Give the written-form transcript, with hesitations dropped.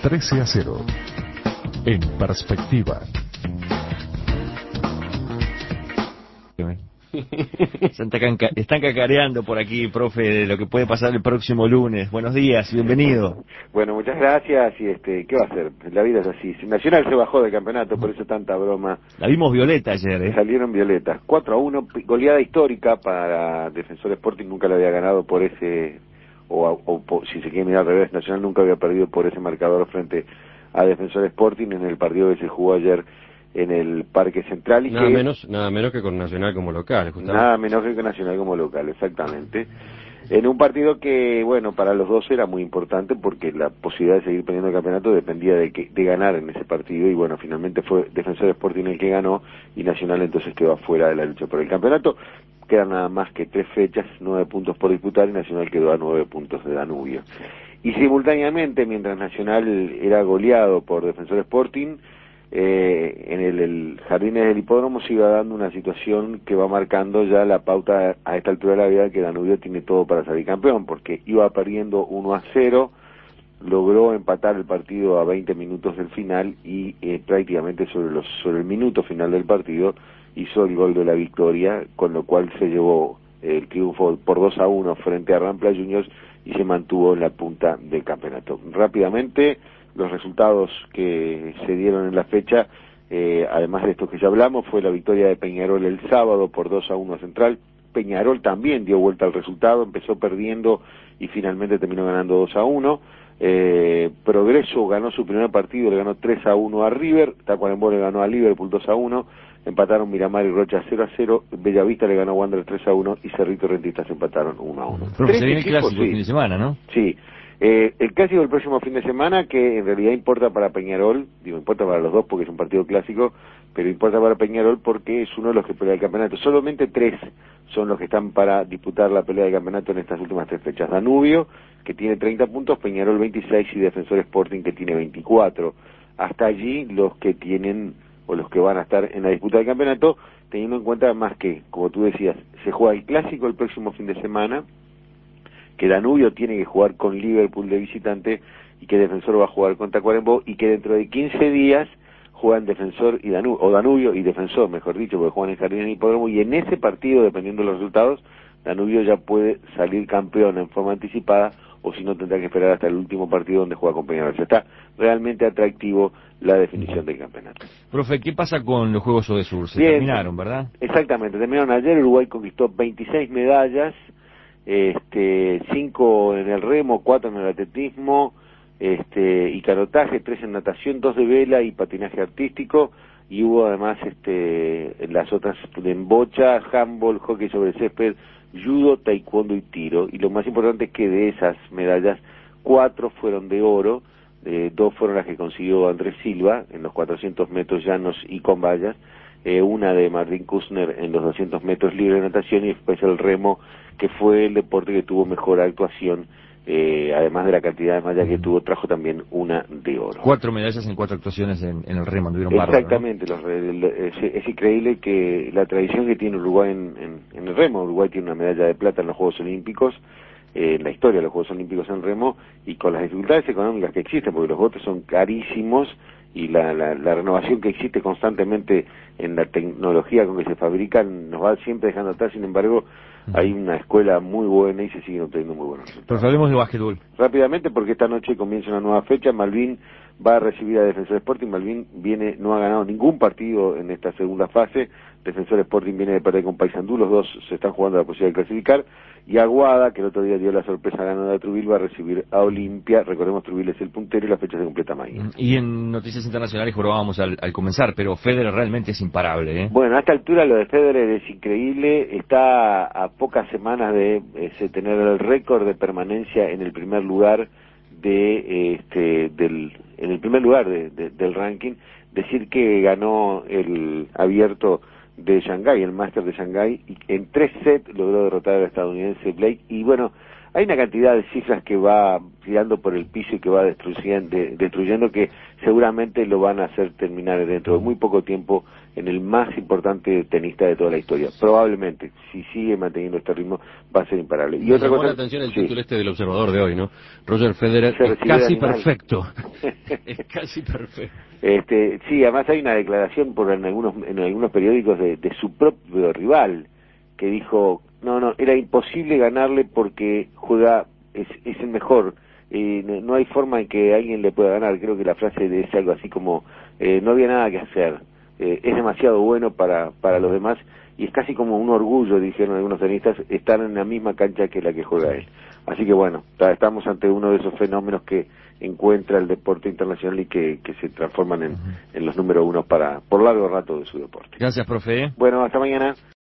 13-0. En perspectiva. Están cacareando por aquí, profe, de lo que puede pasar el próximo lunes. Buenos días, bienvenido. Bueno, muchas gracias. Y ¿qué va a hacer? La vida es así. Nacional se bajó del campeonato, por eso tanta broma. La vimos violeta ayer, ¿eh? Salieron violetas. 4-1, goleada histórica para Defensor Sporting. Nunca la había ganado por ese, si se quiere mirar al revés, Nacional nunca había perdido por ese marcador frente a Defensor Sporting en el partido que se jugó ayer en el Parque Central. Y nada menos que con Nacional como local, justamente. Nada menos que con Nacional como local, exactamente. En un partido que, bueno, para los dos era muy importante porque la posibilidad de seguir peleando el campeonato dependía de ganar en ese partido, y bueno, finalmente fue Defensor Sporting el que ganó y Nacional entonces quedó afuera de la lucha por el campeonato. Quedan nada más que 3 fechas, 9 puntos por disputar, y Nacional quedó a 9 puntos de Danubio. Y simultáneamente, mientras Nacional era goleado por Defensor Sporting, en el Jardines del Hipódromo se iba dando una situación que va marcando ya la pauta a esta altura de la vida, que Danubio tiene todo para salir campeón, porque iba perdiendo 1-0, logró empatar el partido a 20 minutos del final y prácticamente sobre el minuto final del partido hizo el gol de la victoria, con lo cual se llevó el triunfo por 2-1 frente a Rampla Juniors y se mantuvo en la punta del campeonato. Rápidamente, los resultados que se dieron en la fecha, además de estos que ya hablamos, fue la victoria de Peñarol el sábado por 2-1 a Central. Peñarol también dio vuelta al resultado, empezó perdiendo y finalmente terminó ganando 2-1. Progreso ganó su primer partido, le ganó 3-1 a River. Tacuarembó le ganó a Liverpool 2-1. Empataron Miramar y Rocha 0-0. Bellavista le ganó a Wander 3-1 y Cerrito y Rentistas empataron 1-1. Pero se viene el clásico el fin de semana, ¿no? Sí. El clásico del próximo fin de semana, que en realidad importa para Peñarol, importa para los dos porque es un partido clásico, pero importa para Peñarol porque es uno de los que pelea el campeonato. Solamente 3 son los que están para disputar la pelea de campeonato en estas últimas 3 fechas. Danubio, que tiene 30 puntos, Peñarol 26 y Defensor Sporting, que tiene 24. Hasta allí los que tienen, o los que van a estar en la disputa del campeonato, teniendo en cuenta además que, como tú decías, se juega el clásico el próximo fin de semana, que Danubio tiene que jugar con Liverpool de visitante y que Defensor va a jugar con Tacuarembó, y que dentro de 15 días juegan Defensor y Danubio, o Danubio y Defensor, mejor dicho, porque juegan en Jardín y Hipódromo, y en ese partido, dependiendo de los resultados, Danubio ya puede salir campeón en forma anticipada, o si no tendrá que esperar hasta el último partido donde juega con Peñarol. Ya está realmente atractivo la definición del campeonato. Profe, ¿qué pasa con los Juegos Odesur? Se Bien, terminaron, ¿verdad? Exactamente, terminaron ayer. Uruguay conquistó 26 medallas, 5 en el remo, 4 en el atletismo, y canotaje, 3 en natación, 2 de vela y patinaje artístico, y hubo además las otras en bocha, handball, hockey sobre césped, judo, taekwondo y tiro. Y lo más importante es que de esas medallas, 4 fueron de oro, 2 fueron las que consiguió Andrés Silva en los 400 metros llanos y con vallas, una de Martín Kussner en los 200 metros libre de natación, y después el remo, que fue el deporte que tuvo mejor actuación, además de la cantidad de medallas que tuvo, trajo también una de oro. 4 medallas en 4 actuaciones en el remo, anduvieron bárbaros, Exactamente, ¿no? Es increíble que la tradición que tiene Uruguay en el remo. Uruguay tiene una medalla de plata en los Juegos Olímpicos, en la historia de los Juegos Olímpicos en remo, y con las dificultades económicas que existen, porque los botes son carísimos, y la renovación que existe constantemente en la tecnología con que se fabrican nos va siempre dejando atrás. Sin embargo, hay una escuela muy buena y se siguen obteniendo muy buenos resultados. Pero hablemos de básquetbol. Rápidamente, porque esta noche comienza una nueva fecha. Malvin va a recibir a Defensor Sporting. Malvin no ha ganado ningún partido en esta segunda fase. Defensor Sporting viene de perder con Paysandú, los dos se están jugando la posibilidad de clasificar. Y Aguada, que el otro día dio la sorpresa ganadora de Trubil, va a recibir a Olimpia. Recordemos, Trubil es el puntero y la fecha se completa mañana. Y en noticias internacionales jorobábamos al comenzar, pero Federer realmente es imparable, ¿eh? Bueno, a esta altura lo de Federer es increíble. Está a pocas semanas de tener el récord de permanencia en el primer lugar del ranking. Decir que ganó el abierto de Shanghái, el Máster de Shanghái, y en 3 sets logró derrotar al estadounidense Blake. Y bueno, hay una cantidad de cifras que va tirando por el piso y que va destruyendo que seguramente lo van a hacer terminar dentro de muy poco tiempo en el más importante tenista de toda la historia. Probablemente, si sigue manteniendo este ritmo, va a ser imparable. Y Me otra llamó cosa, la atención el sí, título del Observador de hoy, ¿no? Roger Federer se es recibe casi de animal. perfecto. Es casi perfecto. Sí, además hay una declaración en algunos periódicos de su propio rival, que dijo, no, era imposible ganarle porque es el mejor, no hay forma en que alguien le pueda ganar. Creo que la frase es algo así como, no había nada que hacer, es demasiado bueno para los demás, y es casi como un orgullo, dijeron algunos tenistas, estar en la misma cancha que la que juega él. Así que bueno, estamos ante uno de esos fenómenos que encuentra el deporte internacional y que se transforman en los número uno por largo rato de su deporte. Gracias, profe. Bueno, hasta mañana.